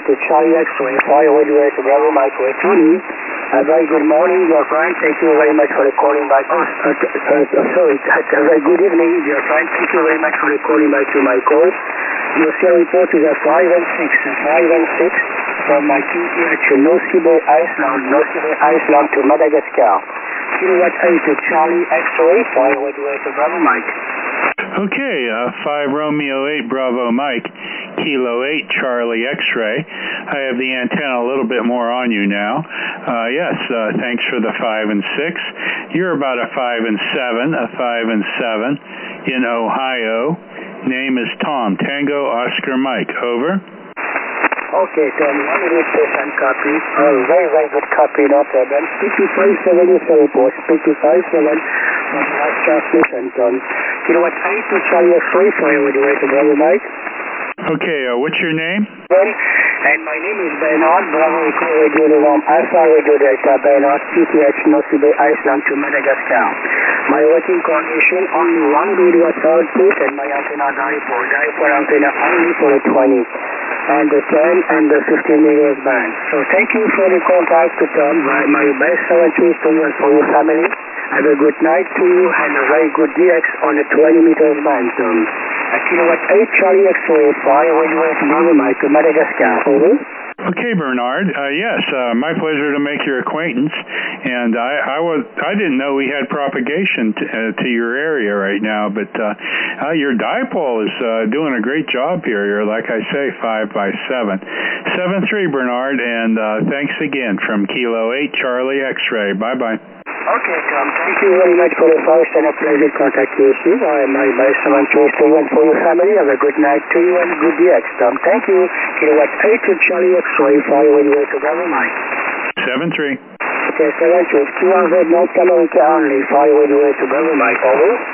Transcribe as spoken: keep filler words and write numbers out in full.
to Charlie X-ray, fly away to Bravo Mike Tony. A very good morning, dear friend. Thank you very much for the calling back. Oh, uh, uh, uh, sorry. A very good evening, dear friend. Thank you very much for the calling back to my call. Your serial report is a five and six, five and six from my Q T H Nosy-Be Iceland, Nosy-Be Iceland to Madagascar. Kilowatt eight to Charlie X-ray, fly away to Bravo Mike. Okay, uh, five Romeo eight Bravo Mike, Kilo eight Charlie X-ray. I have the antenna a little bit more on you now. Uh, yes, uh, thanks for the five and six. You're about a five and seven, a five and seven in Ohio. Name is Tom, Tango Oscar Mike. Over. Okay, Tom, one hundred percent copy. Oh, very, very good copy, no problem. fifty-five seven is the report. fifty-five seven from the last transmission, Tom. Kilowatt eight to Charlie X-ray, fire with the way to Bravo Mike. Okay, uh, what's your name? Well, and my name is Bernard, Bravo Echo Radio November, Alpha Radio Delta, Bernard, Q T H Nosy-Be Iceland to Madagascar. My working condition, only one radio output and my antenna dipole, dipole antenna only for the twenty. And the ten and the fifteen meters band. So thank you for the contact to Tom. My best seven trees to you and for your family. Have a good night to you and a very good D X on the twenty meters band, Tom. A kilowatt eight Charlie X-ray, fly away to Bravo Mike to Madagascar. Over. Okay, Bernard. Uh, yes, uh, my pleasure to make your acquaintance. And I, I was I didn't know we had propagation to, uh, to your area right now, but uh, uh, your dipole is uh, doing a great job here. You're, like I say, five by seven. seven three, Bernard, and uh, thanks again from Kilo eight Charlie X-ray. Bye-bye. Okay, Tom. Thank you very much for the first and a pleasant contact with you. I am my best seven trees to you and for your family. Have a good night to you and a good D X, Tom. Thank you. Kilowatt eight to Charlie X-ray, fly away to Bravo Mike. seven three. Okay, seven three. two hundred North America only, fly away to Bravo Mike. Over.